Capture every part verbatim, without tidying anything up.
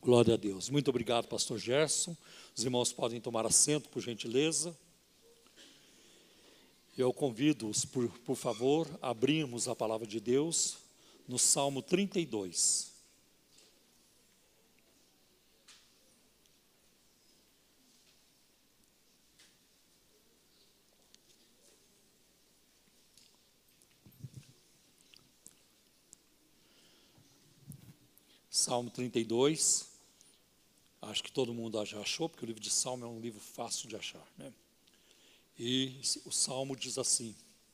Glória a Deus. Muito obrigado, pastor Gerson. Os irmãos podem tomar assento, por gentileza. Eu convido-os, por, por favor, a abrirmos a palavra de Deus no Salmo trinta e dois. Salmo trinta e dois, acho que todo mundo já achou, porque o livro de Salmo é um livro fácil de achar, né? E o Salmo diz assim: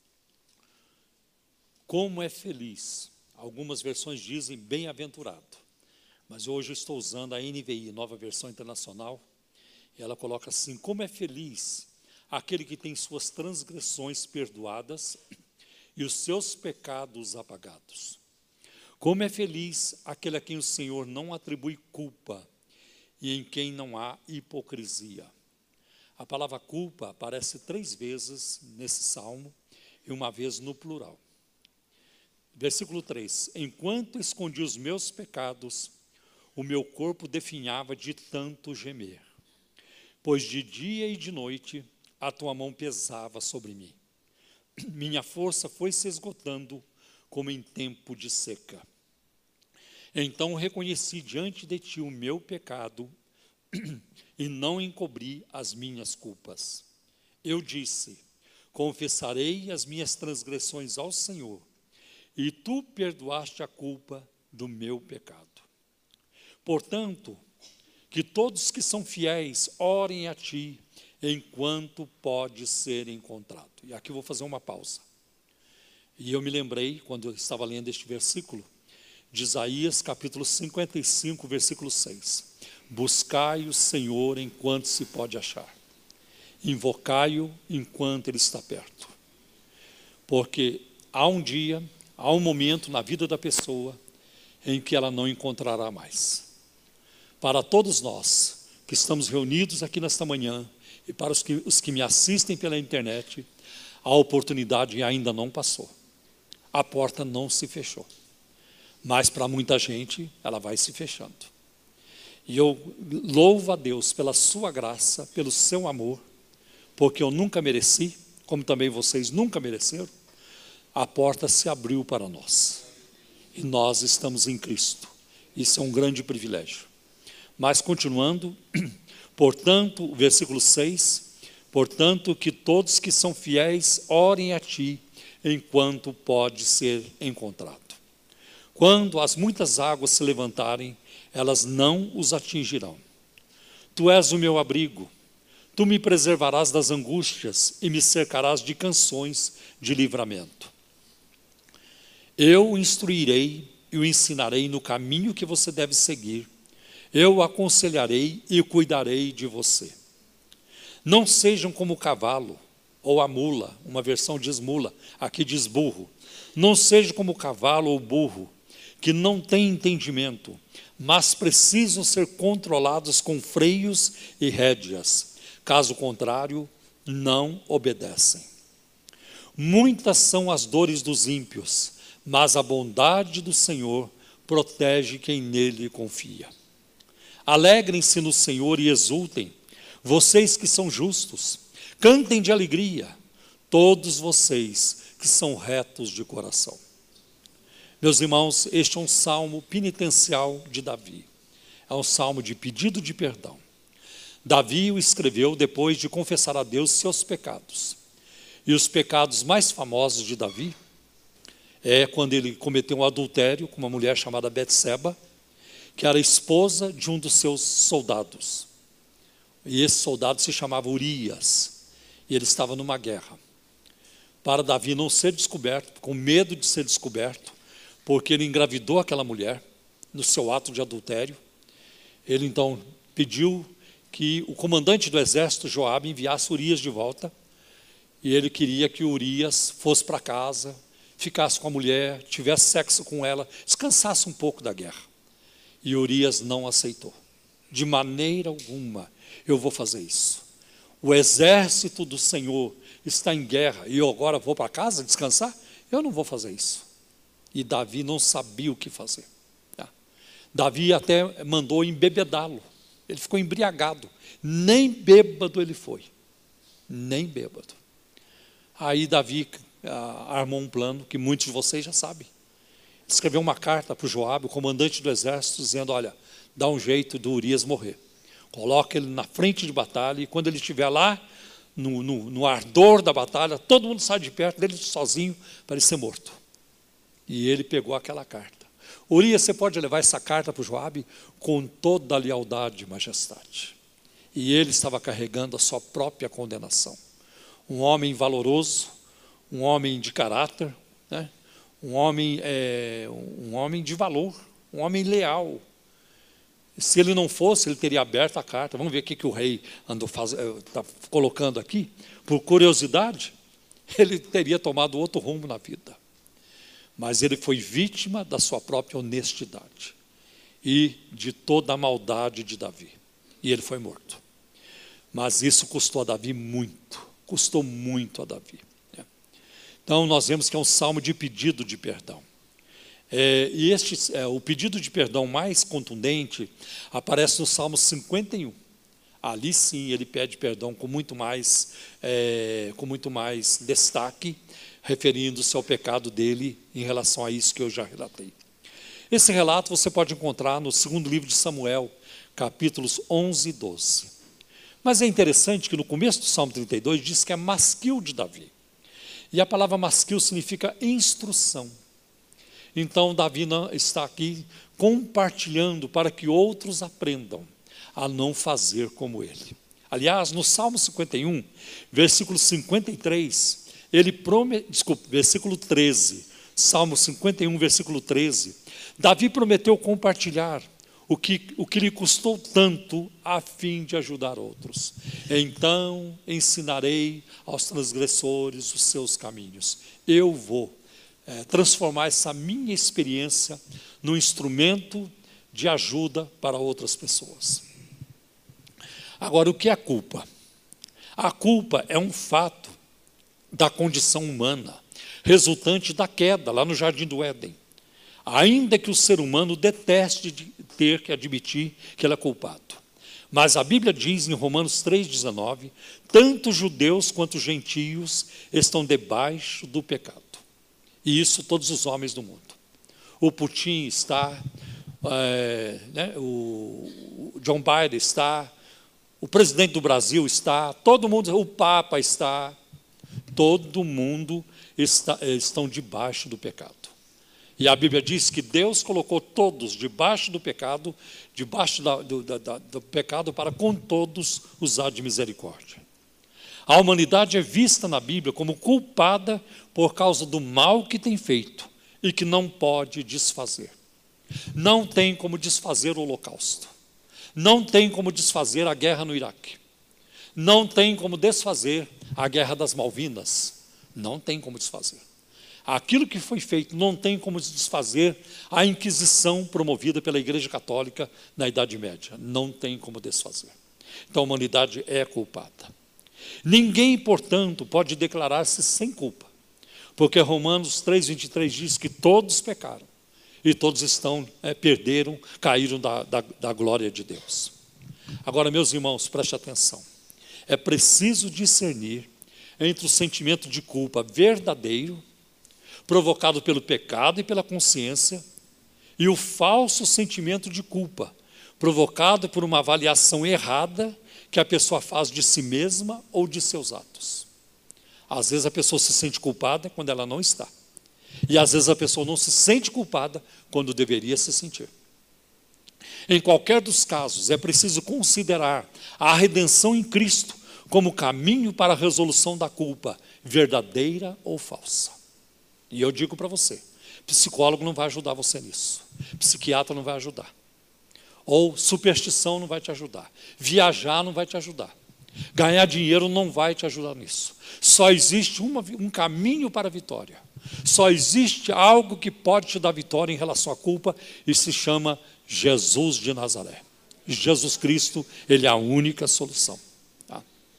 como é feliz, algumas versões dizem bem-aventurado, mas hoje eu estou usando a N V I, Nova Versão Internacional, e ela coloca assim: como é feliz aquele que tem suas transgressões perdoadas e os seus pecados apagados. Como é feliz aquele a quem o Senhor não atribui culpa e em quem não há hipocrisia. A palavra culpa aparece três vezes nesse salmo e uma vez no plural. Versículo três: enquanto escondi os meus pecados, o meu corpo definhava de tanto gemer, pois de dia e de noite a tua mão pesava sobre mim. Minha força foi se esgotando como em tempo de seca. Então reconheci diante de ti o meu pecado e não encobri as minhas culpas. Eu disse: confessarei as minhas transgressões ao Senhor, e tu perdoaste a culpa do meu pecado. Portanto, que todos que são fiéis orem a ti enquanto pode ser encontrado. E aqui eu vou fazer uma pausa. E eu me lembrei, quando eu estava lendo este versículo, de Isaías capítulo cinquenta e cinco, versículo seis. Buscai o Senhor enquanto se pode achar, invocai-o enquanto ele está perto. Porque há um dia, há um momento na vida da pessoa em que ela não encontrará mais. Para todos nós que estamos reunidos aqui nesta manhã e para os que, os que me assistem pela internet, a oportunidade ainda não passou. A porta não se fechou. Mas para muita gente, ela vai se fechando. E eu louvo a Deus pela sua graça, pelo seu amor, porque eu nunca mereci, como também vocês nunca mereceram, a porta se abriu para nós. E nós estamos em Cristo. Isso é um grande privilégio. Mas continuando, portanto, o versículo seis, portanto que todos que são fiéis orem a ti, enquanto pode ser encontrado. Quando as muitas águas se levantarem, elas não os atingirão. Tu és o meu abrigo, tu me preservarás das angústias e me cercarás de canções de livramento. Eu o instruirei e o ensinarei no caminho que você deve seguir. Eu o aconselharei e cuidarei de você. Não sejam como o cavalo ou a mula, uma versão diz mula, aqui diz burro. Não sejam como o cavalo ou o burro, que não têm entendimento, mas precisam ser controlados com freios e rédeas. Caso contrário, não obedecem. Muitas são as dores dos ímpios, mas a bondade do Senhor protege quem nele confia. Alegrem-se no Senhor e exultem, vocês que são justos. Cantem de alegria, todos vocês que são retos de coração. Meus irmãos, este é um salmo penitencial de Davi. É um salmo de pedido de perdão. Davi o escreveu depois de confessar a Deus seus pecados. E os pecados mais famosos de Davi é quando ele cometeu um adultério com uma mulher chamada Betseba, que era esposa de um dos seus soldados. E esse soldado se chamava Urias, e ele estava numa guerra. Para Davi não ser descoberto, com medo de ser descoberto, porque ele engravidou aquela mulher no seu ato de adultério, ele então pediu que o comandante do exército, Joabe, enviasse Urias de volta, e ele queria que Urias fosse para casa, ficasse com a mulher, tivesse sexo com ela, descansasse um pouco da guerra. E Urias não aceitou. De maneira alguma eu vou fazer isso. O exército do Senhor está em guerra e eu agora vou para casa descansar? Eu não vou fazer isso. E Davi não sabia o que fazer. Davi até mandou embebedá-lo. Ele ficou embriagado. Nem bêbado ele foi. Nem bêbado. Aí Davi ah, armou um plano que muitos de vocês já sabem. Escreveu uma carta para o Joabe, o comandante do exército, dizendo: olha, dá um jeito do Urias morrer. Coloca ele na frente de batalha e quando ele estiver lá, no, no, no ardor da batalha, todo mundo sai de perto dele sozinho para ele ser morto. E ele pegou aquela carta. Urias, você pode levar essa carta para o Joabe com toda a lealdade e majestade. E ele estava carregando a sua própria condenação. Um homem valoroso, um homem de caráter, né? um, homem, é, um homem de valor, um homem leal. Se ele não fosse, ele teria aberto a carta. Vamos ver o que, que o rei andou faz, está colocando aqui. Por curiosidade, ele teria tomado outro rumo na vida. Mas ele foi vítima da sua própria honestidade e de toda a maldade de Davi. E ele foi morto. Mas isso custou a Davi muito, custou muito a Davi. Então nós vemos que é um salmo de pedido de perdão. É, e este, é, o pedido de perdão mais contundente aparece no Salmo cinquenta e um. Ali sim ele pede perdão com muito mais, é, com muito mais destaque, referindo-se ao pecado dele em relação a isso que eu já relatei. Esse relato você pode encontrar no segundo livro de Samuel, capítulos onze e doze. Mas é interessante que no começo do Salmo trinta e dois diz que é masquil de Davi. E a palavra masquil significa instrução. Então Davi está aqui compartilhando para que outros aprendam a não fazer como ele. Aliás, no Salmo cinquenta e um, versículo cinquenta e três, ele promete, desculpa, versículo treze, Salmo cinquenta e um, versículo treze, Davi prometeu compartilhar o que, o que lhe custou tanto a fim de ajudar outros. Então ensinarei aos transgressores os seus caminhos. Eu vou é, transformar essa minha experiência num instrumento de ajuda para outras pessoas. Agora, o que é a culpa? A culpa é um fato da condição humana, resultante da queda lá no Jardim do Éden. Ainda que o ser humano deteste de ter que admitir que ele é culpado. Mas a Bíblia diz em Romanos três, dezenove, tanto judeus quanto gentios estão debaixo do pecado. E isso todos os homens do mundo. O Putin está, é, né, o John Biden está, o presidente do Brasil está, todo mundo, o Papa está, todo mundo está, estão debaixo do pecado. E a Bíblia diz que Deus colocou todos debaixo do pecado, debaixo da, do, da, do pecado para com todos usar de misericórdia. A humanidade é vista na Bíblia como culpada por causa do mal que tem feito e que não pode desfazer. Não tem como desfazer o Holocausto. Não tem como desfazer a guerra no Iraque. Não tem como desfazer a guerra das Malvinas. Não tem como desfazer. Aquilo que foi feito não tem como desfazer a Inquisição promovida pela Igreja Católica na Idade Média. Não tem como desfazer. Então a humanidade é culpada. Ninguém, portanto, pode declarar-se sem culpa, porque Romanos três, vinte e três diz que todos pecaram e todos estão, é, perderam, caíram da, da, da glória de Deus. Agora, meus irmãos, preste atenção. É preciso discernir entre o sentimento de culpa verdadeiro, provocado pelo pecado e pela consciência, e o falso sentimento de culpa, provocado por uma avaliação errada que a pessoa faz de si mesma ou de seus atos. Às vezes a pessoa se sente culpada quando ela não está. E às vezes a pessoa não se sente culpada quando deveria se sentir. Em qualquer dos casos, é preciso considerar a redenção em Cristo como caminho para a resolução da culpa, verdadeira ou falsa. E eu digo para você, psicólogo não vai ajudar você nisso. Psiquiatra não vai ajudar. Ou superstição não vai te ajudar. Viajar não vai te ajudar. Ganhar dinheiro não vai te ajudar nisso. Só existe uma, um caminho para a vitória. Só existe algo que pode te dar vitória em relação à culpa e se chama Jesus de Nazaré. Jesus Cristo, Ele é a única solução. Tá?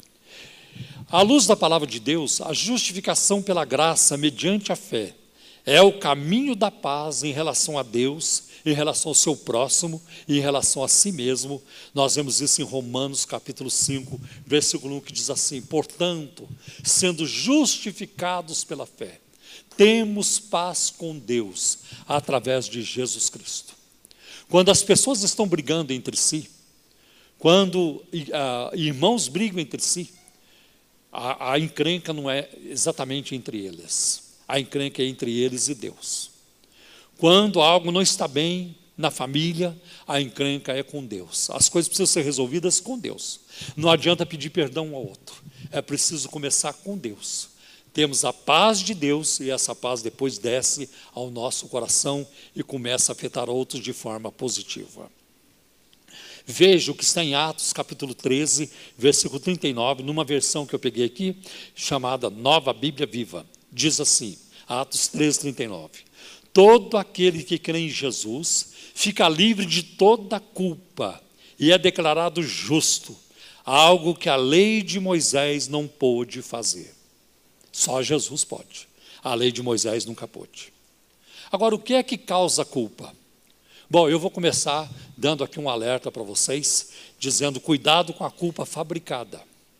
À luz da palavra de Deus, a justificação pela graça mediante a fé é o caminho da paz em relação a Deus em relação ao seu próximo e em relação a si mesmo. Nós vemos isso em Romanos capítulo cinco, versículo um, que diz assim: portanto, sendo justificados pela fé, temos paz com Deus através de Jesus Cristo. Quando as pessoas estão brigando entre si, quando uh, irmãos brigam entre si, a, a encrenca não é exatamente entre eles. A encrenca é entre eles e Deus. Quando algo não está bem na família, a encrenca é com Deus. As coisas precisam ser resolvidas com Deus. Não adianta pedir perdão um ao outro. É preciso começar com Deus. Temos a paz de Deus e essa paz depois desce ao nosso coração e começa a afetar outros de forma positiva. Veja o que está em Atos capítulo treze, versículo trinta e nove, numa versão que eu peguei aqui, chamada Nova Bíblia Viva. Diz assim, Atos treze, trinta e nove. Todo aquele que crê em Jesus fica livre de toda culpa e é declarado justo, algo que a lei de Moisés não pôde fazer. Só Jesus pode. A lei de Moisés nunca pôde. Agora, o que é que causa culpa? Bom, eu vou começar dando aqui um alerta para vocês, dizendo cuidado com a culpa fabricada.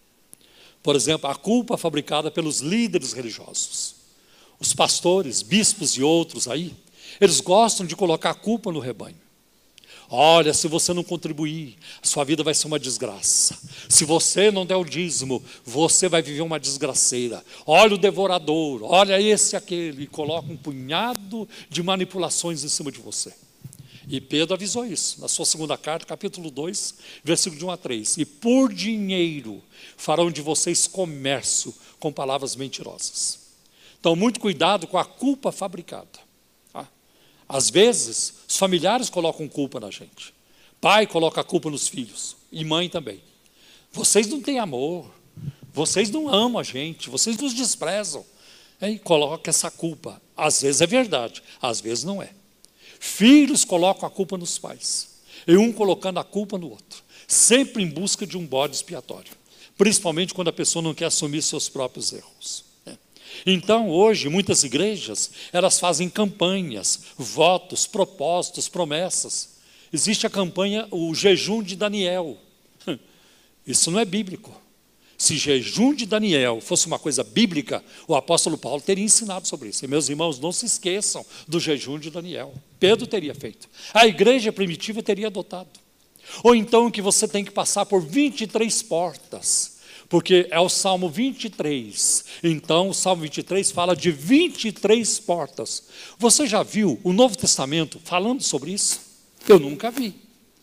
Por exemplo, a culpa fabricada pelos líderes religiosos. Os pastores, bispos e outros aí, eles gostam de colocar a culpa no rebanho. Olha, se você não contribuir, a sua vida vai ser uma desgraça. Se você não der o dízimo, você vai viver uma desgraceira. Olha o devorador, olha esse e aquele, e coloca um punhado de manipulações em cima de você. E Pedro avisou isso, na sua segunda carta, capítulo dois, versículo de um a três. E por dinheiro farão de vocês comércio com palavras mentirosas. Então, muito cuidado com a culpa fabricada. Tá? Às vezes, os familiares colocam culpa na gente. Pai coloca a culpa nos filhos, e mãe também. Vocês não têm amor, vocês não amam a gente, vocês nos desprezam. E coloca essa culpa. Às vezes é verdade, às vezes não é. Filhos colocam a culpa nos pais, e um colocando a culpa no outro, sempre em busca de um bode expiatório, principalmente quando a pessoa não quer assumir seus próprios erros. Então, hoje, muitas igrejas, elas fazem campanhas, votos, propósitos, promessas. Existe a campanha, o jejum de Daniel. Isso não é bíblico. Se jejum de Daniel fosse uma coisa bíblica, o apóstolo Paulo teria ensinado sobre isso. E, meus irmãos, não se esqueçam do jejum de Daniel. Pedro teria feito. A igreja primitiva teria adotado. Ou então que você tem que passar por vinte e três portas, porque é o Salmo vinte e três. Então, o Salmo vinte e três fala de vinte e três portas. Você já viu o Novo Testamento falando sobre isso? Eu nunca vi,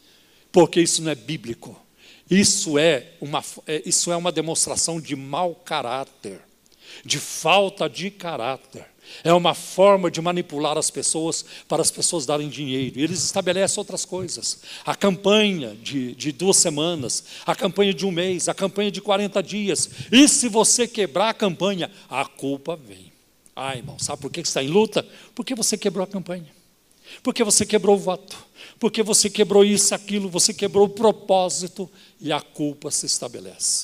porque isso não é bíblico. Isso é uma, isso é uma demonstração de mau caráter, de falta de caráter. É uma forma de manipular as pessoas para as pessoas darem dinheiro. E eles estabelecem outras coisas. A campanha de, de duas semanas, a campanha de um mês, a campanha de quarenta dias. E se você quebrar a campanha, a culpa vem. Ah, irmão, sabe por que você está em luta? Porque você quebrou a campanha. Porque você quebrou o voto. Porque você quebrou isso, aquilo, você quebrou o propósito e a culpa se estabelece.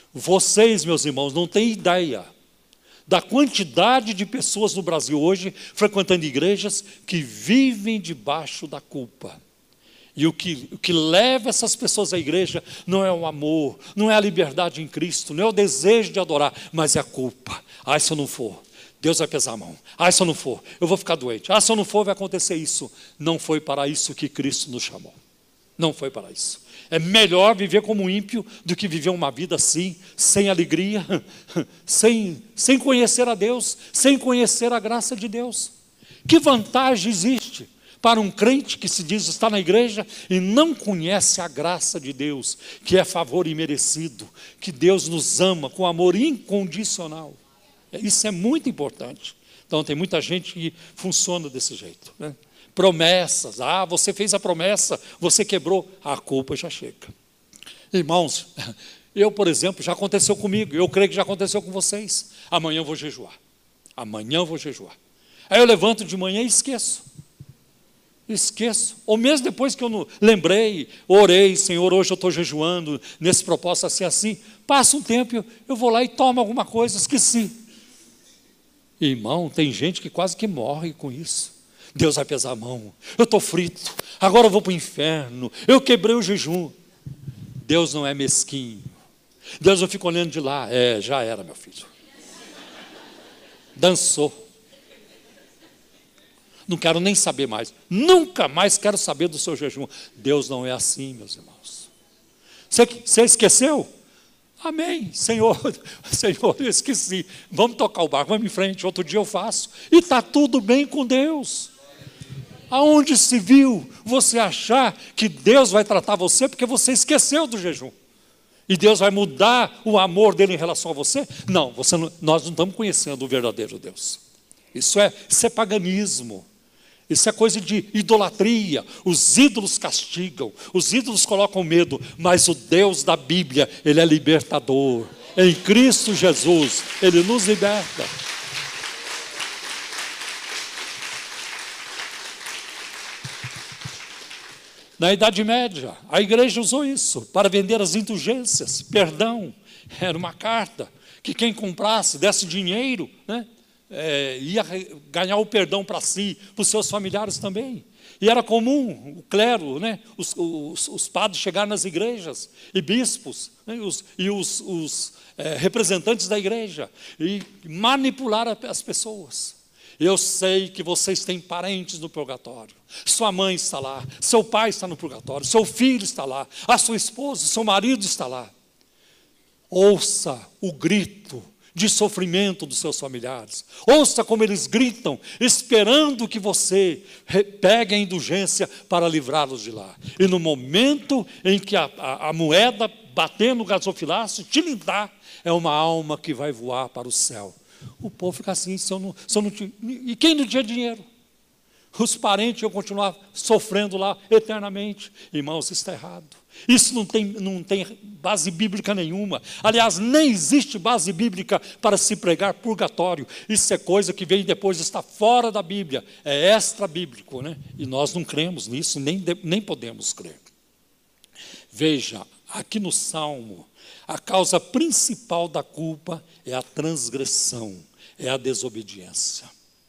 Vocês, meus irmãos, não têm ideia da quantidade de pessoas no Brasil hoje frequentando igrejas que vivem debaixo da culpa. E o que, o que leva essas pessoas à igreja não é o amor, não é a liberdade em Cristo, não é o desejo de adorar, mas é a culpa. Ah, se eu não for, Deus vai pesar a mão. Ah, se eu não for, eu vou ficar doente. Ah, se eu não for, vai acontecer isso. Não foi para isso que Cristo nos chamou. Não foi para isso. É melhor viver como ímpio do que viver uma vida assim, sem alegria, sem, sem conhecer a Deus, sem conhecer a graça de Deus. Que vantagem existe para um crente que se diz estar na igreja e não conhece a graça de Deus, que é favor imerecido, que Deus nos ama com amor incondicional. Isso é muito importante. Então tem muita gente que funciona desse jeito, né? Promessas, ah, você fez a promessa, você quebrou, a culpa já chega. Irmãos, eu, por exemplo, já aconteceu comigo, eu creio que já aconteceu com vocês. Amanhã eu vou jejuar, amanhã eu vou jejuar. Aí eu levanto de manhã e esqueço. Esqueço, ou mesmo depois que eu não lembrei, orei, Senhor, hoje eu estou jejuando, nesse propósito assim, assim, passa um tempo, eu vou lá e tomo alguma coisa, esqueci. Irmão, tem gente que quase que morre com isso. Deus vai pesar a mão. Eu estou frito, agora eu vou para o inferno, eu quebrei o jejum. Deus não é mesquinho. Deus não fica olhando de lá. É, já era, meu filho. Dançou. Não quero nem saber mais. Nunca mais quero saber do seu jejum. Deus não é assim, meus irmãos. Você, você esqueceu? Amém. Senhor, Senhor, eu esqueci. Vamos tocar o barco, vamos em frente. Outro dia eu faço. E está tudo bem com Deus. Aonde se viu você achar que Deus vai tratar você porque você esqueceu do jejum? E Deus vai mudar o amor dele em relação a você? Não, você não, nós não estamos conhecendo o verdadeiro Deus. Isso é, isso é paganismo. Isso é coisa de idolatria. Os ídolos castigam, os ídolos colocam medo, mas o Deus da Bíblia, Ele é libertador. Em Cristo Jesus, Ele nos liberta. Na Idade Média, a igreja usou isso para vender as indulgências, perdão. Era uma carta que quem comprasse, desse dinheiro, né? É, ia ganhar o perdão para si, para os seus familiares também. E era comum o clero, né, os, os, os padres chegarem nas igrejas, e bispos, né, os, e os, os é, representantes da igreja, e manipular as pessoas. Eu sei que vocês têm parentes no purgatório, sua mãe está lá, seu pai está no purgatório, seu filho está lá, a sua esposa, seu marido está lá. Ouça o grito de sofrimento dos seus familiares. Ouça como eles gritam, esperando que você pegue a indulgência para livrá-los de lá. E no momento em que a, a, a moeda bater no gasofilácio, te lindar, é uma alma que vai voar para o céu. O povo fica assim, se eu não, se eu não tinha, e quem não tinha dinheiro? Os parentes iam continuar sofrendo lá eternamente. Irmãos, isso está errado. Isso não tem, não tem base bíblica nenhuma. Aliás, nem existe base bíblica para se pregar purgatório. Isso é coisa que vem depois, está fora da Bíblia. É extra bíblico, né? E nós não cremos nisso, nem, nem podemos crer. Veja, aqui no Salmo, a causa principal da culpa é a transgressão, é a desobediência.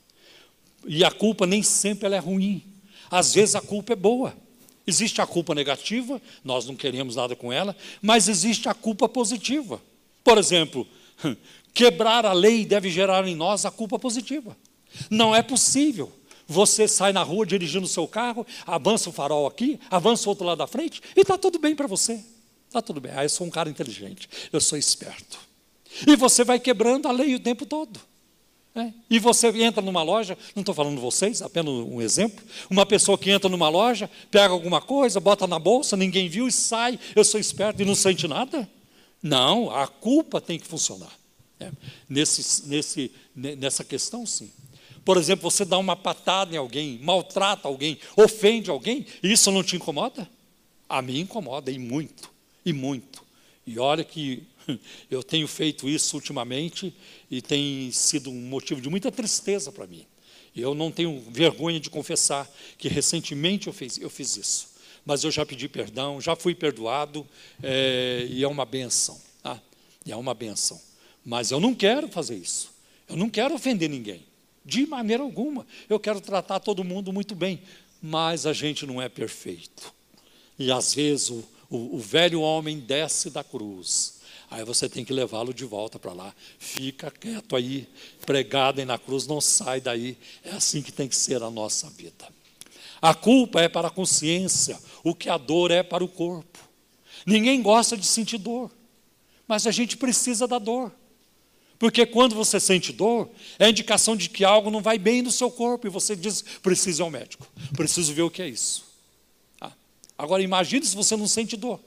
E a culpa nem sempre ela é ruim. Às vezes a culpa é boa. Existe a culpa negativa, nós não queremos nada com ela, mas existe a culpa positiva. Por exemplo, quebrar a lei deve gerar em nós a culpa positiva. Não é possível. Você sai na rua dirigindo o seu carro, avança o farol aqui, avança o outro lado da frente, e está tudo bem para você. Está tudo bem. Ah, eu sou um cara inteligente, eu sou esperto. E você vai quebrando a lei o tempo todo. É. E você entra numa loja, não estou falando vocês, apenas um exemplo, uma pessoa que entra numa loja, pega alguma coisa, bota na bolsa, ninguém viu e sai, eu sou esperto e não sente nada? Não, a culpa tem que funcionar. É. Nesse, nesse, nessa questão, sim. Por exemplo, você dá uma patada em alguém, maltrata alguém, ofende alguém, e isso não te incomoda? A mim incomoda, e muito, e muito. E olha que eu tenho feito isso ultimamente e tem sido um motivo de muita tristeza para mim. Eu não tenho vergonha de confessar que recentemente eu fiz, eu fiz isso. Mas eu já pedi perdão, já fui perdoado, é, e é uma benção. Tá? E é uma benção. Mas eu não quero fazer isso. Eu não quero ofender ninguém. De maneira alguma. Eu quero tratar todo mundo muito bem. Mas a gente não é perfeito. E às vezes o, o, o velho homem desce da cruz. Aí você tem que levá-lo de volta para lá. Fica quieto aí, pregado aí na cruz, não sai daí. É assim que tem que ser a nossa vida. A culpa é para a consciência, o que a dor é para o corpo. Ninguém gosta de sentir dor, mas a gente precisa da dor. Porque quando você sente dor, é indicação de que algo não vai bem no seu corpo, e você diz, preciso ir ao médico, preciso ver o que é isso. Ah, agora imagine se você não sente dor.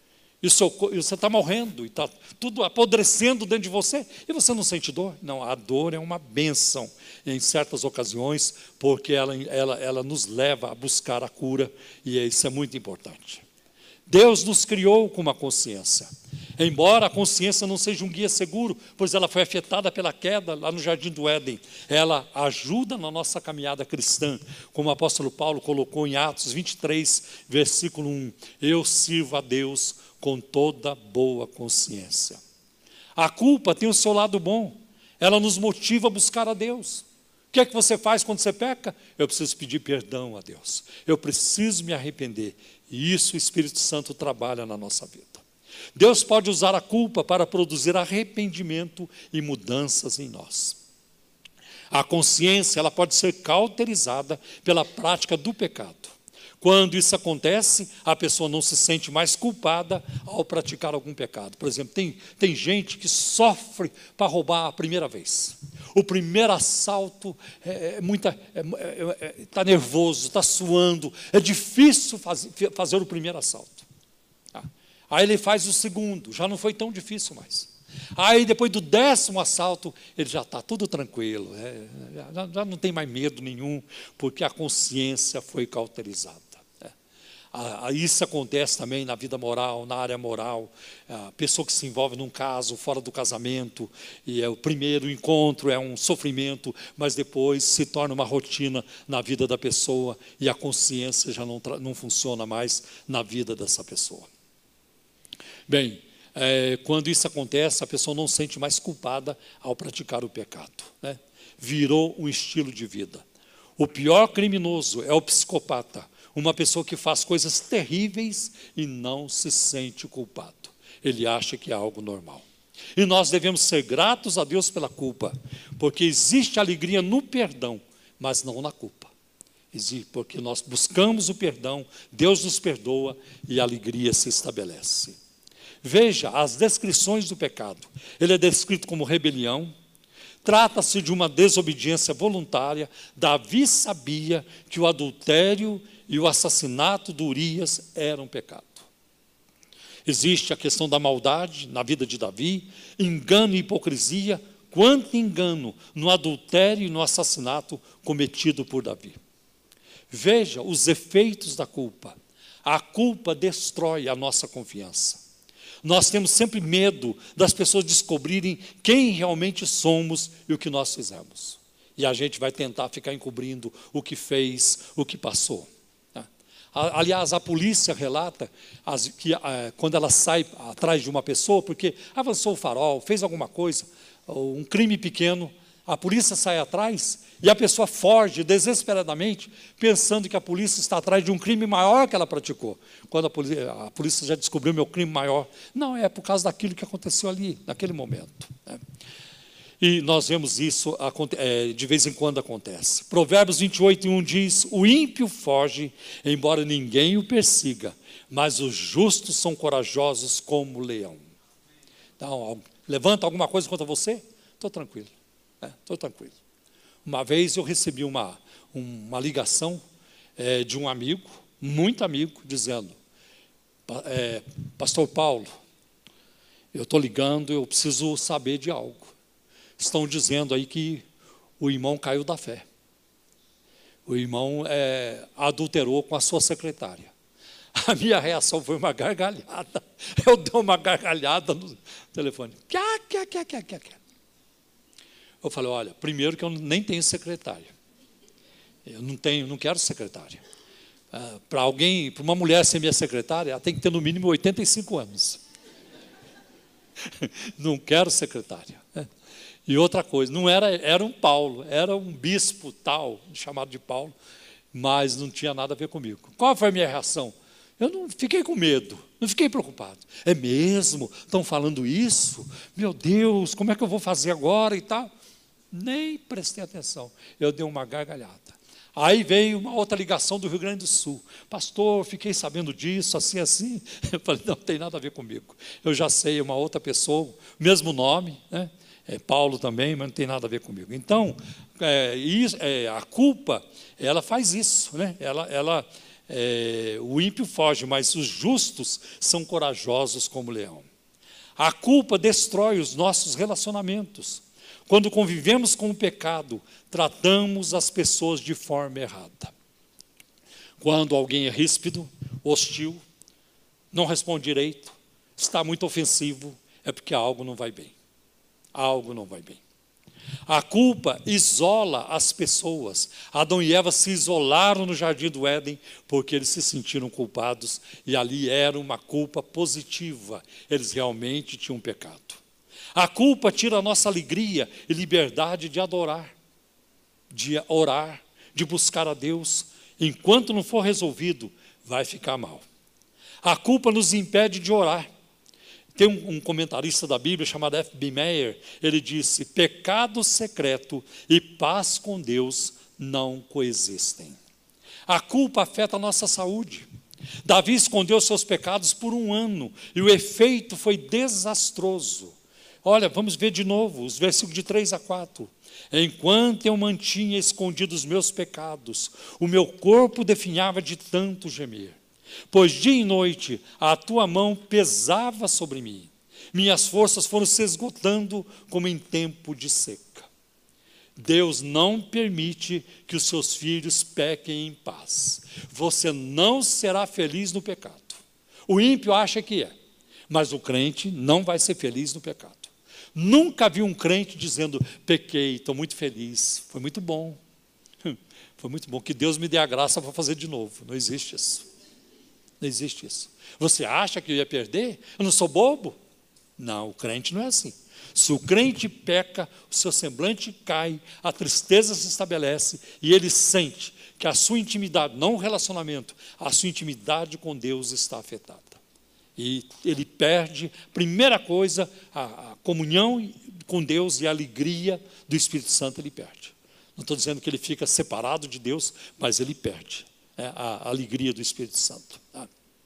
E o seu, você está morrendo, e está tudo apodrecendo dentro de você, e você não sente dor? Não, a dor é uma bênção em certas ocasiões, porque ela, ela, ela nos leva a buscar a cura, e isso é muito importante. Deus nos criou com uma consciência. Embora a consciência não seja um guia seguro, pois ela foi afetada pela queda lá no Jardim do Éden, ela ajuda na nossa caminhada cristã, como o apóstolo Paulo colocou em Atos vinte e três, versículo um, eu sirvo a Deus com toda boa consciência. A culpa tem o seu lado bom, ela nos motiva a buscar a Deus. O que é que você faz quando você peca? Eu preciso pedir perdão a Deus. Eu preciso me arrepender. E isso o Espírito Santo trabalha na nossa vida. Deus pode usar a culpa para produzir arrependimento e mudanças em nós. A consciência, ela pode ser cauterizada pela prática do pecado. Quando isso acontece, a pessoa não se sente mais culpada ao praticar algum pecado. Por exemplo, tem, tem gente que sofre para roubar a primeira vez. O primeiro assalto é, é muita, é, é, é, está nervoso, está suando, é difícil faz, fazer o primeiro assalto. Tá? Aí ele faz o segundo, já não foi tão difícil mais. Aí depois do décimo assalto, ele já está tudo tranquilo, é, já, já não tem mais medo nenhum, porque a consciência foi cauterizada. Isso acontece também na vida moral, na área moral. A pessoa que se envolve num caso, fora do casamento, e é o primeiro encontro é um sofrimento, mas depois se torna uma rotina na vida da pessoa e a consciência já não, não funciona mais na vida dessa pessoa. Bem, é, quando isso acontece, a pessoa não se sente mais culpada ao praticar o pecado, né? Virou um estilo de vida. O pior criminoso é o psicopata, uma pessoa que faz coisas terríveis e não se sente culpado. Ele acha que é algo normal. E nós devemos ser gratos a Deus pela culpa, porque existe alegria no perdão, mas não na culpa. Existe, porque nós buscamos o perdão, Deus nos perdoa e a alegria se estabelece. Veja as descrições do pecado. Ele é descrito como rebelião. Trata-se de uma desobediência voluntária. Davi sabia que o adultério e o assassinato de Urias era um pecado. Existe a questão da maldade na vida de Davi, engano e hipocrisia. Quanto engano no adultério e no assassinato cometido por Davi. Veja os efeitos da culpa. A culpa destrói a nossa confiança. Nós temos sempre medo das pessoas descobrirem quem realmente somos e o que nós fizemos. E a gente vai tentar ficar encobrindo o que fez, o que passou. Aliás, a polícia relata as, que quando ela sai atrás de uma pessoa, porque avançou o farol, fez alguma coisa, um crime pequeno, a polícia sai atrás e a pessoa foge desesperadamente, pensando que a polícia está atrás de um crime maior que ela praticou. Quando a polícia, a polícia já descobriu meu crime maior. Não, é por causa daquilo que aconteceu ali, naquele momento. Né? E nós vemos isso, de vez em quando acontece. Provérbios vinte e oito, um diz, o ímpio foge, embora ninguém o persiga, mas os justos são corajosos como o leão. Então, levanta alguma coisa contra você? Estou tranquilo, estou né? tranquilo. Uma vez eu recebi uma, uma ligação é, de um amigo, muito amigo, dizendo, é, pastor Paulo, eu estou ligando, eu preciso saber de algo. Estão dizendo aí que o irmão caiu da fé. O irmão é, adulterou com a sua secretária. A minha reação foi uma gargalhada. Eu dei uma gargalhada no telefone. Cá, cá, cá, cá, cá. Eu falei, olha, primeiro que eu nem tenho secretária. Eu não tenho, não quero secretária. Ah, para alguém, para uma mulher ser minha secretária, ela tem que ter no mínimo oitenta e cinco anos. Não quero secretária. E outra coisa, não era, era um Paulo, era um bispo tal, chamado de Paulo, mas não tinha nada a ver comigo. Qual foi a minha reação? Eu não fiquei com medo, não fiquei preocupado. É mesmo? Estão falando isso? Meu Deus, como é que eu vou fazer agora e tal? Nem prestei atenção, eu dei uma gargalhada. Aí veio uma outra ligação do Rio Grande do Sul. Pastor, fiquei sabendo disso, assim, assim. Eu falei, não tem nada a ver comigo. Eu já sei, uma outra pessoa, mesmo nome, né? É Paulo também, mas não tem nada a ver comigo. Então, é, isso, é, a culpa, ela faz isso, né? Ela, ela, é, o ímpio foge, mas os justos são corajosos como leão. A culpa destrói os nossos relacionamentos. Quando convivemos com o pecado, tratamos as pessoas de forma errada. Quando alguém é ríspido, hostil, não responde direito, está muito ofensivo, é porque algo não vai bem. Algo não vai bem. A culpa isola as pessoas. Adão e Eva se isolaram no jardim do Éden porque eles se sentiram culpados e ali era uma culpa positiva. Eles realmente tinham pecado. A culpa tira a nossa alegria e liberdade de adorar. de orar, de buscar a Deus. Enquanto não for resolvido, vai ficar mal. A culpa nos impede de orar. Tem um, um comentarista da Bíblia chamado F B Meyer, ele disse: pecado secreto e paz com Deus não coexistem. A culpa afeta a nossa saúde. Davi escondeu seus pecados por um ano e o efeito foi desastroso. Olha, vamos ver de novo os versículos de três a quatro. Enquanto eu mantinha escondidos os meus pecados, o meu corpo definhava de tanto gemer. Pois dia e noite a tua mão pesava sobre mim. Minhas forças foram se esgotando como em tempo de seca. Deus não permite que os seus filhos pequem em paz. Você não será feliz no pecado. O ímpio acha que é, mas o crente não vai ser feliz no pecado. Nunca vi um crente dizendo: pequei, estou muito feliz, foi muito bom. Foi muito bom, que Deus me dê a graça para fazer de novo. Não existe isso. Não existe isso. Você acha que eu ia perder? Eu não sou bobo? Não, o crente não é assim. Se o crente peca, o seu semblante cai, a tristeza se estabelece e ele sente que a sua intimidade, não o relacionamento, a sua intimidade com Deus está afetada. E ele perde, primeira coisa, a, a comunhão com Deus e a alegria do Espírito Santo ele perde. Não estou dizendo que ele fica separado de Deus, mas ele perde é, a, a alegria do Espírito Santo. Tá?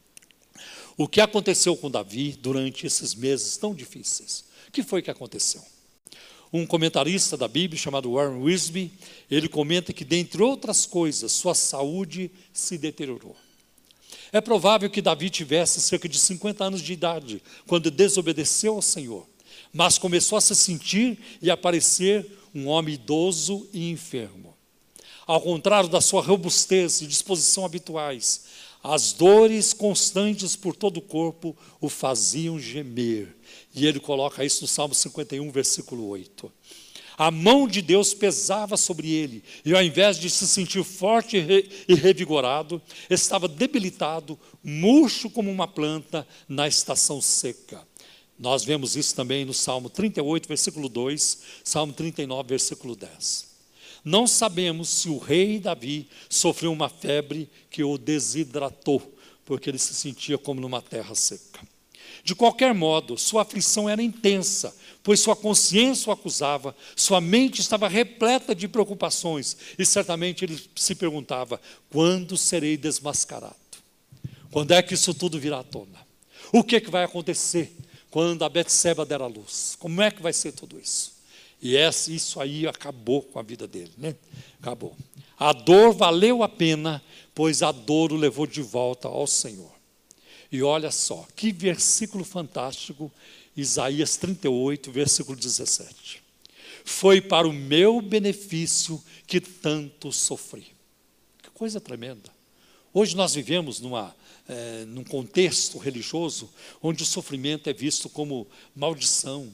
O que aconteceu com Davi durante esses meses tão difíceis? O que foi que aconteceu? Um comentarista da Bíblia, chamado Warren Wiersbe, ele comenta que, dentre outras coisas, sua saúde se deteriorou. É provável que Davi tivesse cerca de cinquenta anos de idade, quando desobedeceu ao Senhor, mas começou a se sentir e a parecer um homem idoso e enfermo. Ao contrário da sua robustez e disposição habituais, as dores constantes por todo o corpo o faziam gemer. E ele coloca isso no Salmo cinquenta e um, versículo oito. A mão de Deus pesava sobre ele, e ao invés de se sentir forte e revigorado, estava debilitado, murcho como uma planta na estação seca. Nós vemos isso também no Salmo trinta e oito, versículo dois, Salmo trinta e nove, versículo dez. Não sabemos se o rei Davi sofreu uma febre que o desidratou, porque ele se sentia como numa terra seca. De qualquer modo, sua aflição era intensa, pois sua consciência o acusava, sua mente estava repleta de preocupações, e certamente ele se perguntava: quando serei desmascarado? Quando é que isso tudo virá à tona? O que, é que vai acontecer quando a Betseba der à luz? Como é que vai ser tudo isso? E essa, isso aí acabou com a vida dele, né? Acabou. A dor valeu a pena, pois a dor o levou de volta ao Senhor. E olha só, que versículo fantástico, Isaías trinta e oito, versículo dezessete. Foi para o meu benefício que tanto sofri. Que coisa tremenda. Hoje nós vivemos numa, é, num contexto religioso onde o sofrimento é visto como maldição.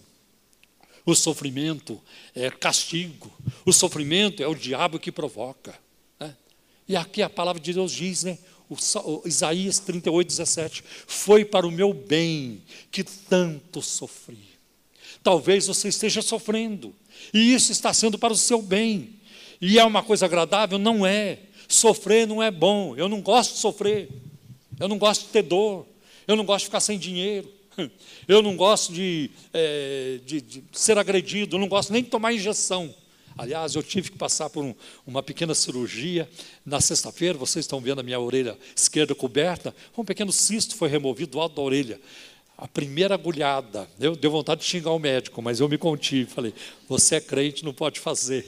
O sofrimento é castigo. O sofrimento é o diabo que provoca. Né? E aqui a palavra de Deus diz, né? O Isaías trinta e oito, dezessete, foi para o meu bem que tanto sofri. Talvez você esteja sofrendo, e isso está sendo para o seu bem. E é uma coisa agradável? Não é. Sofrer não é bom. Eu não gosto de sofrer. Eu não gosto de ter dor. Eu não gosto de ficar sem dinheiro. Eu não gosto de, é, de, de ser agredido. Eu não gosto nem de tomar injeção. Aliás, eu tive que passar por um, uma pequena cirurgia na sexta-feira. Vocês estão vendo a minha orelha esquerda coberta. Um pequeno cisto foi removido do alto da orelha. A primeira agulhada, eu deu vontade de xingar o médico, mas eu me contive. Falei: você é crente, não pode fazer.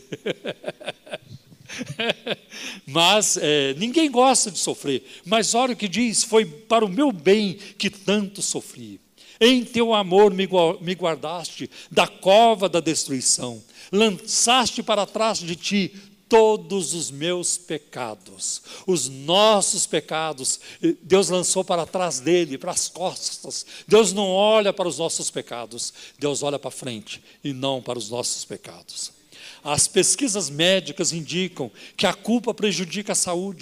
Mas é, ninguém gosta de sofrer. Mas olha o que diz: foi para o meu bem que tanto sofri. Em teu amor me guardaste da cova da destruição. Lançaste para trás de ti todos os meus pecados. Os nossos pecados, Deus lançou para trás dele, para as costas. Deus não olha para os nossos pecados, Deus olha para frente e não para os nossos pecados. As pesquisas médicas indicam que a culpa prejudica a saúde.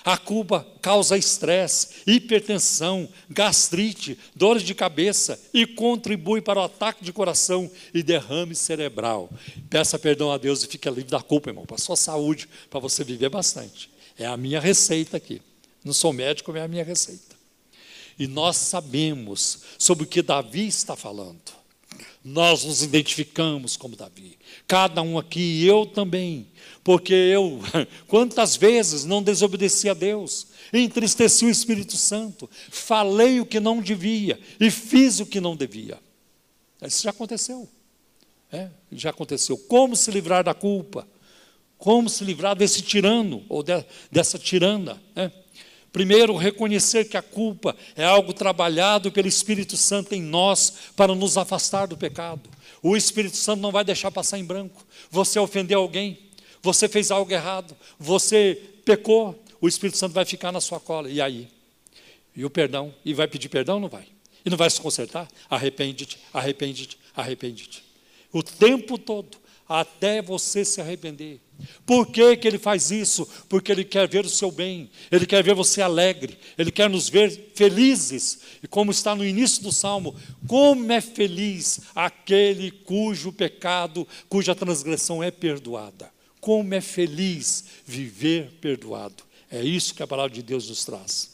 A culpa causa estresse, hipertensão, gastrite, dores de cabeça e contribui para o ataque de coração e derrame cerebral. Peça perdão a Deus e fique livre da culpa, irmão, para a sua saúde, para você viver bastante. É a minha receita aqui. Não sou médico, mas é a minha receita. E nós sabemos sobre o que Davi está falando. Nós nos identificamos como Davi. Cada um aqui, eu também. Porque eu, quantas vezes não desobedeci a Deus, entristeci o Espírito Santo, falei o que não devia e fiz o que não devia. Isso já aconteceu. É, já aconteceu. Como se livrar da culpa? Como se livrar desse tirano ou de, dessa tirana? É. Primeiro, reconhecer que a culpa é algo trabalhado pelo Espírito Santo em nós para nos afastar do pecado. O Espírito Santo não vai deixar passar em branco. Você ofendeu alguém, você fez algo errado, você pecou, o Espírito Santo vai ficar na sua cola. E aí? E o perdão? E vai pedir perdão ou não vai? E não vai se consertar? Arrepende-te, arrepende-te, arrepende-te. O tempo todo, até você se arrepender. Por que que ele faz isso? Porque ele quer ver o seu bem, ele quer ver você alegre, ele quer nos ver felizes. E como está no início do Salmo, como é feliz aquele cujo pecado, cuja transgressão é perdoada. Como é feliz viver perdoado. É isso que a palavra de Deus nos traz.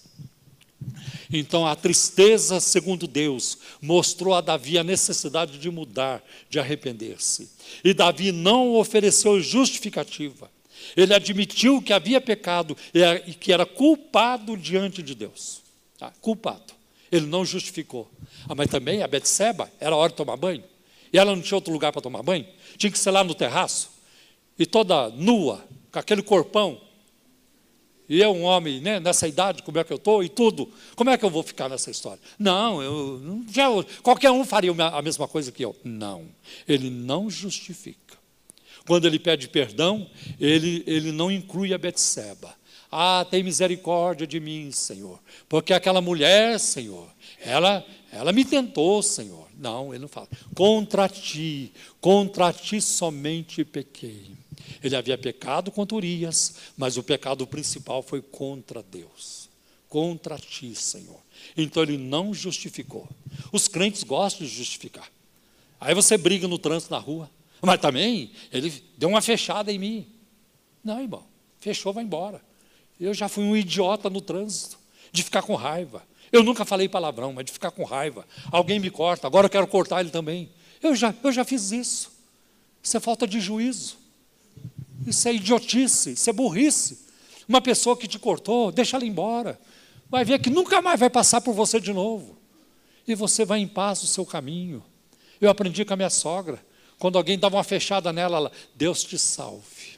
Então a tristeza, segundo Deus, mostrou a Davi a necessidade de mudar, de arrepender-se. E Davi não ofereceu justificativa. Ele admitiu que havia pecado e que era culpado diante de Deus. Ah, culpado. Ele não justificou. Ah, mas também a Betseba, era hora de tomar banho. E ela não tinha outro lugar para tomar banho. Tinha que ser lá no terraço. E toda nua, com aquele corpão. E eu, um homem, né, nessa idade, como é que eu estou e tudo, como é que eu vou ficar nessa história? Não, eu, já, qualquer um faria a mesma coisa que eu. Não, ele não justifica. Quando ele pede perdão, ele, ele não inclui a Betseba. Ah, tem misericórdia de mim, Senhor, porque aquela mulher, Senhor, ela, ela me tentou, Senhor. Não, ele não fala. Contra ti, contra ti somente pequei. Ele havia pecado contra Urias, mas o pecado principal foi contra Deus. Contra ti, Senhor. Então ele não justificou. Os crentes gostam de justificar. Aí você briga no trânsito na rua. Mas também, ele deu uma fechada em mim. Não, irmão, fechou, vai embora. Eu já fui um idiota no trânsito, de ficar com raiva. Eu nunca falei palavrão, mas de ficar com raiva. Alguém me corta, agora eu quero cortar ele também. Eu já, eu já fiz isso. Isso é falta de juízo. Isso é idiotice, isso é burrice. Uma pessoa que te cortou, deixa ela embora. Vai ver que nunca mais vai passar por você de novo. E você vai em paz o seu caminho. Eu aprendi com a minha sogra. Quando alguém dava uma fechada nela, ela, Deus te salve.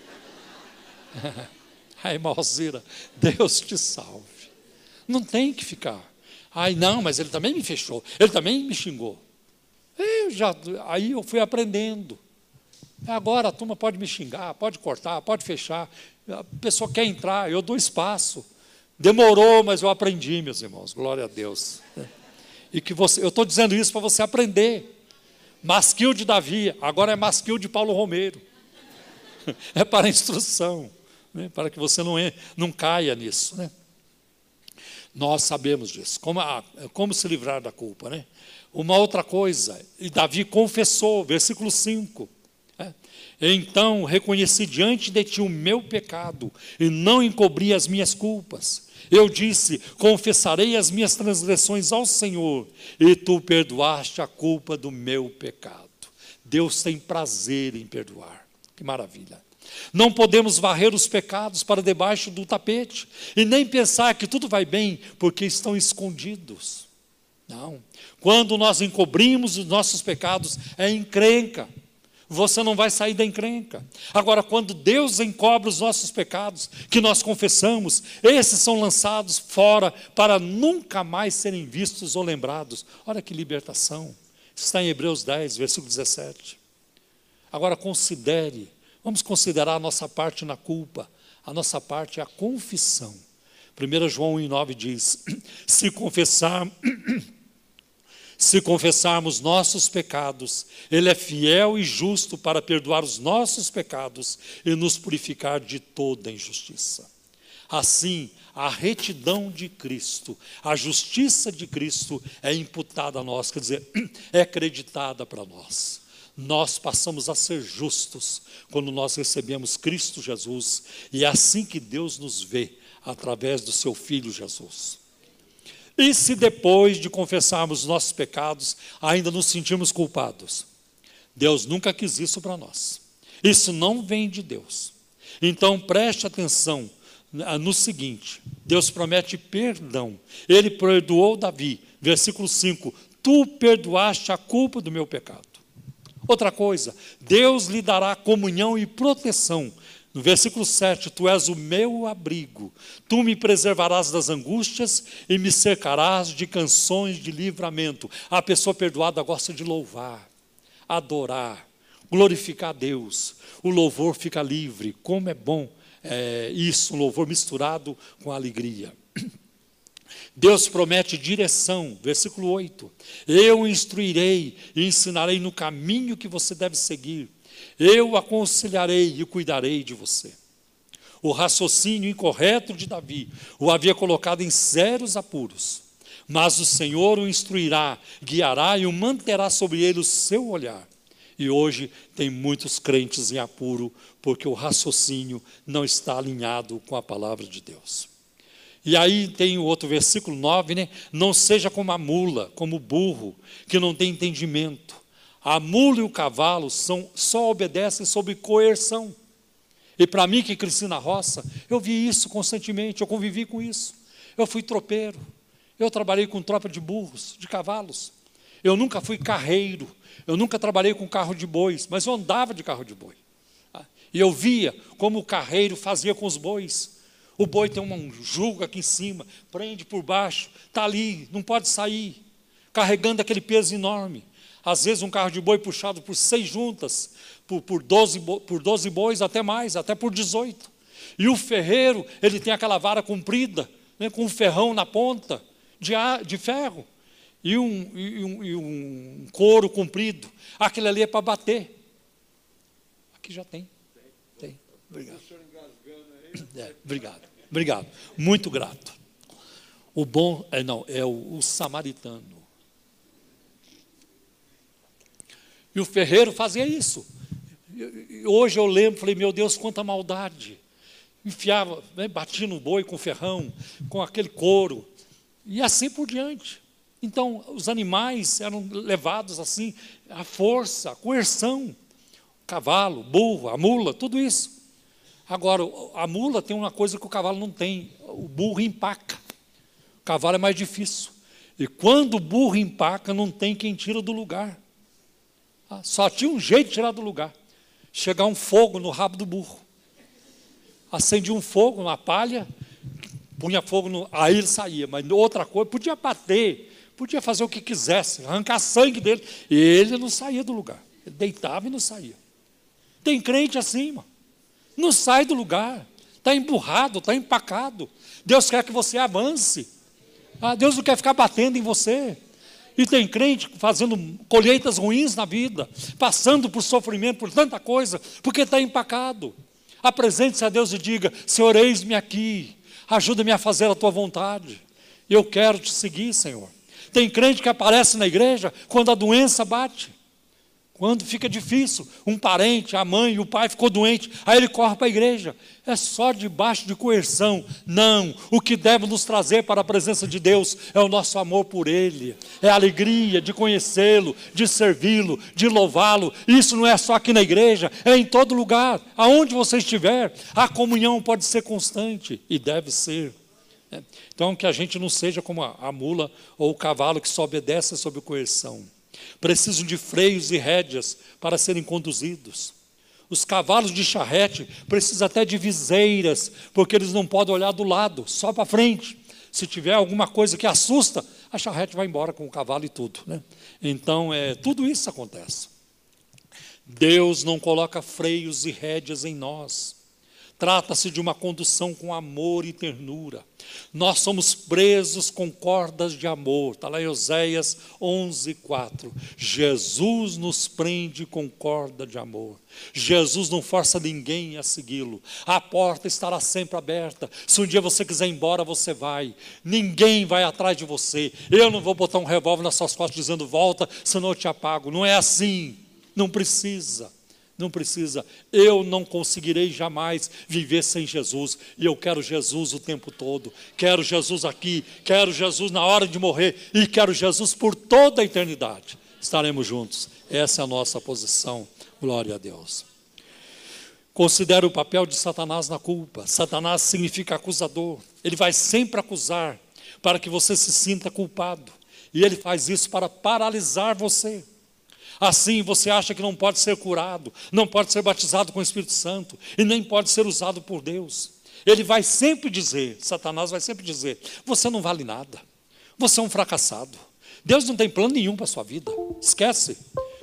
Ai, irmã Alzira, Deus te salve. Não tem que ficar. Ai, não, mas ele também me fechou. Ele também me xingou. Eu já, aí eu fui aprendendo. Agora a turma pode me xingar, pode cortar, pode fechar. A pessoa quer entrar, eu dou espaço. Demorou, mas eu aprendi, meus irmãos. Glória a Deus. E que você, eu estou dizendo isso para você aprender. Masquil de Davi, agora é masquil de Paulo Romeiro. É para a instrução, né? Para que você não, não caia nisso, né? Nós sabemos disso. Como, a, como se livrar da culpa, né? Uma outra coisa, e Davi confessou, versículo cinco. Então reconheci diante de ti o meu pecado e não encobri as minhas culpas. Eu disse, confessarei as minhas transgressões ao Senhor e tu perdoaste a culpa do meu pecado. Deus tem prazer em perdoar. Que maravilha. Não podemos varrer os pecados para debaixo do tapete e nem pensar que tudo vai bem porque estão escondidos. Não. Quando nós encobrimos os nossos pecados, é encrenca. Você não vai sair da encrenca. Agora, quando Deus encobre os nossos pecados, que nós confessamos, esses são lançados fora para nunca mais serem vistos ou lembrados. Olha que libertação. Está em Hebreus dez, versículo dezessete. Agora considere, vamos considerar a nossa parte na culpa. A nossa parte é a confissão. primeiro João um, nove diz, se confessar... Se confessarmos nossos pecados, Ele é fiel e justo para perdoar os nossos pecados e nos purificar de toda injustiça. Assim, a retidão de Cristo, a justiça de Cristo é imputada a nós, quer dizer, é acreditada para nós. Nós passamos a ser justos quando nós recebemos Cristo Jesus, e é assim que Deus nos vê, através do seu Filho Jesus. E se depois de confessarmos nossos pecados, ainda nos sentimos culpados? Deus nunca quis isso para nós. Isso não vem de Deus. Então preste atenção no seguinte: Deus promete perdão. Ele perdoou Davi, versículo cinco: tu perdoaste a culpa do meu pecado. Outra coisa, Deus lhe dará comunhão e proteção. No versículo sete, tu és o meu abrigo, tu me preservarás das angústias e me cercarás de canções de livramento. A pessoa perdoada gosta de louvar, adorar, glorificar a Deus. O louvor fica livre. Como é bom é, isso, um louvor misturado com alegria. Deus promete direção, versículo oito: eu instruirei e ensinarei no caminho que você deve seguir. Eu aconselharei e cuidarei de você. O raciocínio incorreto de Davi o havia colocado em sérios apuros, mas o Senhor o instruirá, guiará e o manterá sobre ele o seu olhar. E hoje tem muitos crentes em apuro, porque o raciocínio não está alinhado com a palavra de Deus. E aí tem o outro versículo nove, né? Não seja como a mula, como o burro, que não tem entendimento. A mula e o cavalo são, só obedecem sob coerção. E para mim que cresci na roça, eu vi isso constantemente, eu convivi com isso. Eu fui tropeiro, eu trabalhei com tropa de burros, de cavalos. Eu nunca fui carreiro, eu nunca trabalhei com carro de bois, mas eu andava de carro de boi. E eu via como o carreiro fazia com os bois. O boi tem um jugo aqui em cima, prende por baixo, está ali, não pode sair, carregando aquele peso enorme. Às vezes um carro de boi puxado por seis juntas, por, por, doze, por doze bois, até mais, até por dezoito. E o ferreiro, ele tem aquela vara comprida, né, com um ferrão na ponta, de, ar, de ferro, e um, e, um, e um couro comprido. Aquilo ali é para bater. Aqui já tem. Tem. Obrigado. É, obrigado. Obrigado. Muito grato. O bom, é, não, é o, o samaritano. E o ferreiro fazia isso. Hoje eu lembro, falei, meu Deus, quanta maldade. Enfiava, né, batia no boi com ferrão, com aquele couro, e assim por diante. Então, os animais eram levados assim, à força, à coerção. O cavalo, o burro, a mula, tudo isso. Agora, a mula tem uma coisa que o cavalo não tem, o burro empaca. O cavalo é mais difícil. E quando o burro empaca, não tem quem tira do lugar. Só tinha um jeito de tirar do lugar: chegar um fogo no rabo do burro. Acendia um fogo, uma palha, punha fogo, no, aí ele saía. Mas outra coisa, podia bater, podia fazer o que quisesse, arrancar sangue dele, e ele não saía do lugar. Ele deitava e não saía. Tem crente assim, irmão. Não sai do lugar, está emburrado, está empacado. Deus quer que você avance. Ah, Deus não quer ficar batendo em você. E tem crente fazendo colheitas ruins na vida, passando por sofrimento, por tanta coisa, porque está empacado. Apresente-se a Deus e diga: Senhor, eis-me aqui, ajuda-me a fazer a tua vontade. Eu quero te seguir, Senhor. Tem crente que aparece na igreja quando a doença bate. Quando fica difícil, um parente, a mãe, o pai ficou doente, aí ele corre para a igreja. É só debaixo de coerção. Não, o que deve nos trazer para a presença de Deus é o nosso amor por Ele, é a alegria de conhecê-lo, de servi-lo, de louvá-lo. Isso não é só aqui na igreja, é em todo lugar. Aonde você estiver, a comunhão pode ser constante, e deve ser. Então, que a gente não seja como a mula ou o cavalo que só obedece sob coerção. Precisam de freios e rédeas para serem conduzidos. Os cavalos de charrete precisam até de viseiras, porque eles não podem olhar do lado, só para frente. Se tiver alguma coisa que assusta, a charrete vai embora com o cavalo e tudo, né? Então, é, tudo isso acontece. Deus não coloca freios e rédeas em nós. Trata-se de uma condução com amor e ternura. Nós somos presos com cordas de amor. Está lá em Oséias onze, quatro. Jesus nos prende com corda de amor. Jesus não força ninguém a segui-lo. A porta estará sempre aberta. Se um dia você quiser ir embora, você vai. Ninguém vai atrás de você. Eu não vou botar um revólver nas suas costas dizendo volta, senão eu te apago. Não é assim. Não precisa. Não precisa, eu não conseguirei jamais viver sem Jesus, e eu quero Jesus o tempo todo, quero Jesus aqui, quero Jesus na hora de morrer, e quero Jesus por toda a eternidade. Estaremos juntos, essa é a nossa posição, glória a Deus. Considere o papel de Satanás na culpa. Satanás significa acusador, ele vai sempre acusar, para que você se sinta culpado, e ele faz isso para paralisar você. Assim você acha que não pode ser curado, não pode ser batizado com o Espírito Santo, e nem pode ser usado por Deus. Ele vai sempre dizer, Satanás vai sempre dizer, você não vale nada, você é um fracassado, Deus não tem plano nenhum para a sua vida, esquece.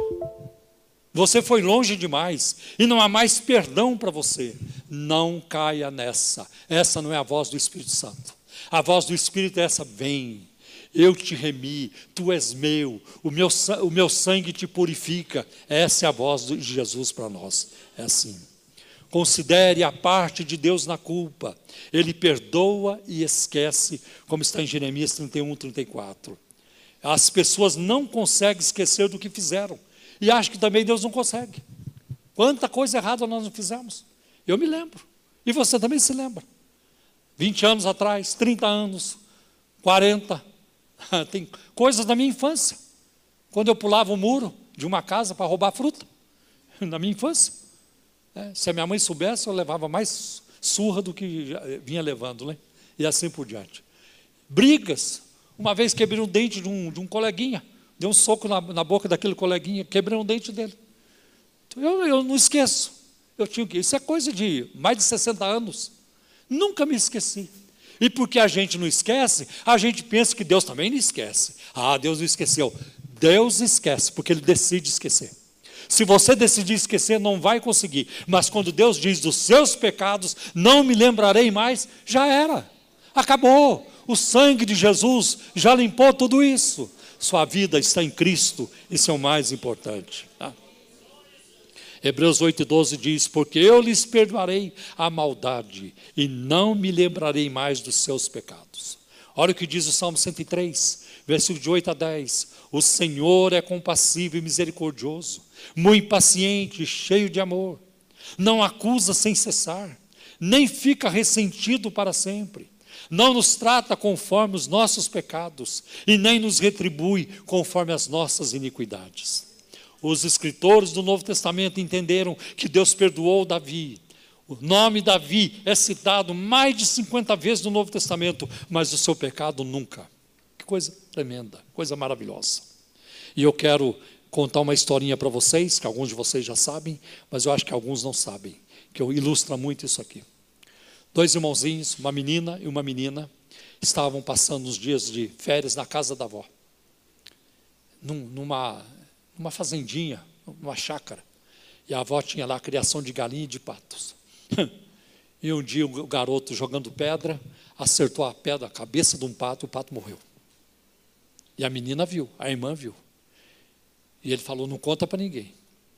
Você foi longe demais, e não há mais perdão para você. Não caia nessa, essa não é a voz do Espírito Santo. A voz do Espírito é essa, vem. Eu te remi, tu és meu, o meu, o meu sangue te purifica. Essa é a voz de Jesus para nós, é assim. Considere a parte de Deus na culpa, Ele perdoa e esquece, como está em Jeremias trinta e um, trinta e quatro. As pessoas não conseguem esquecer do que fizeram, e acham que também Deus não consegue. Quanta coisa errada nós não fizemos, eu me lembro, e você também se lembra. vinte anos atrás, trinta anos, quarenta, tem coisas da minha infância, quando eu pulava o muro de uma casa para roubar fruta, na minha infância, é, se a minha mãe soubesse, eu levava mais surra do que vinha levando, né? E assim por diante. Brigas, uma vez quebrei um dente de um, de um coleguinha, dei um soco na, na boca daquele coleguinha, quebrei um dente dele. Eu, eu não esqueço, eu tinha que, isso é coisa de mais de sessenta anos, nunca me esqueci. E porque a gente não esquece, a gente pensa que Deus também não esquece. Ah, Deus não esqueceu. Deus esquece, porque Ele decide esquecer. Se você decidir esquecer, não vai conseguir. Mas quando Deus diz dos seus pecados, não me lembrarei mais, já era. Acabou. O sangue de Jesus já limpou tudo isso. Sua vida está em Cristo, isso é o mais importante. Tá? Hebreus oito, doze diz, porque eu lhes perdoarei a maldade e não me lembrarei mais dos seus pecados. Olha o que diz o Salmo cento e três, versículo de oito a dez. O Senhor é compassivo e misericordioso, muito paciente e cheio de amor. Não acusa sem cessar, nem fica ressentido para sempre. Não nos trata conforme os nossos pecados e nem nos retribui conforme as nossas iniquidades. Os escritores do Novo Testamento entenderam que Deus perdoou Davi. O nome Davi é citado mais de cinquenta vezes no Novo Testamento, mas o seu pecado nunca. Que coisa tremenda, coisa maravilhosa. E eu quero contar uma historinha para vocês, que alguns de vocês já sabem, mas eu acho que alguns não sabem, que ilustra muito isso aqui. Dois irmãozinhos, uma menina e uma menina, estavam passando os dias de férias na casa da avó, num, numa... uma fazendinha, uma chácara, e a avó tinha lá a criação de galinha e de patos. E um dia o garoto jogando pedra, acertou a pedra, a cabeça de um pato, e o pato morreu. E a menina viu, a irmã viu. E ele falou, não conta para ninguém.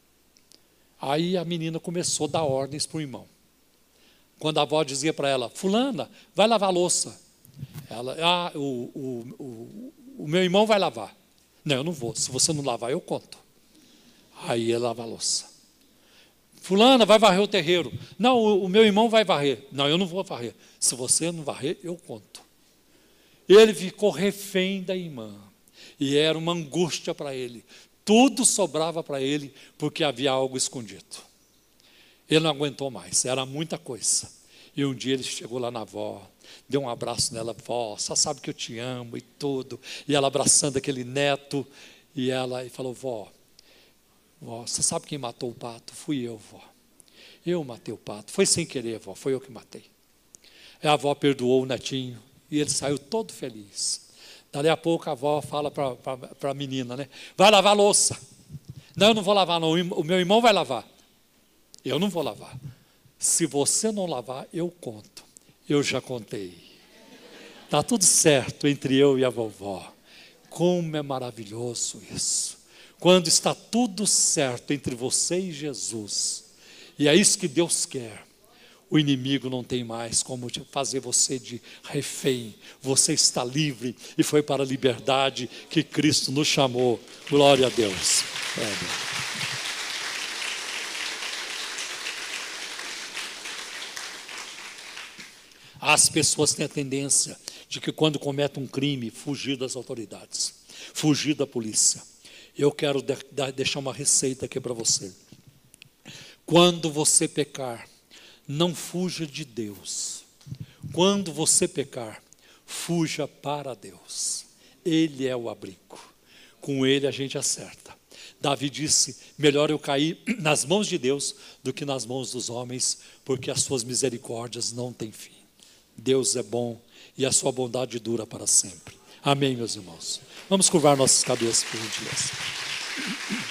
Aí a menina começou a dar ordens para o irmão. Quando a avó dizia para ela, fulana, vai lavar a louça. Ela, ah, o, o, o, o meu irmão vai lavar. Não, eu não vou. Se você não lavar, eu conto. Aí ele lava a louça. Fulana, vai varrer o terreiro. Não, o, o meu irmão vai varrer. Não, eu não vou varrer. Se você não varrer, eu conto. Ele ficou refém da irmã. E era uma angústia para ele. Tudo sobrava para ele, porque havia algo escondido. Ele não aguentou mais, era muita coisa. E um dia ele chegou lá na avó, deu um abraço nela, vó, só sabe que eu te amo e tudo. E ela abraçando aquele neto, e ela e falou, vó, vó, você sabe quem matou o pato? Fui eu, vó. Eu matei o pato, foi sem querer, vó, foi eu que matei. E a avó perdoou o netinho, e ele saiu todo feliz. Dali a pouco a avó fala para a menina, né? Vai lavar a louça. Não, eu não vou lavar não, o meu irmão vai lavar. Eu não vou lavar. Se você não lavar, eu conto. Eu já contei. Está tudo certo entre eu e a vovó. Como é maravilhoso isso. Quando está tudo certo entre você e Jesus. E é isso que Deus quer. O inimigo não tem mais como fazer você de refém. Você está livre e foi para a liberdade que Cristo nos chamou. Glória a Deus. É. As pessoas têm a tendência de que quando cometem um crime, fugir das autoridades, fugir da polícia. Eu quero de, de, deixar uma receita aqui para você. Quando você pecar, não fuja de Deus. Quando você pecar, fuja para Deus. Ele é o abrigo. Com Ele a gente acerta. Davi disse, melhor eu cair nas mãos de Deus do que nas mãos dos homens, porque as suas misericórdias não têm fim. Deus é bom e a sua bondade dura para sempre. Amém, meus irmãos. Vamos curvar nossas cabeças por gentileza.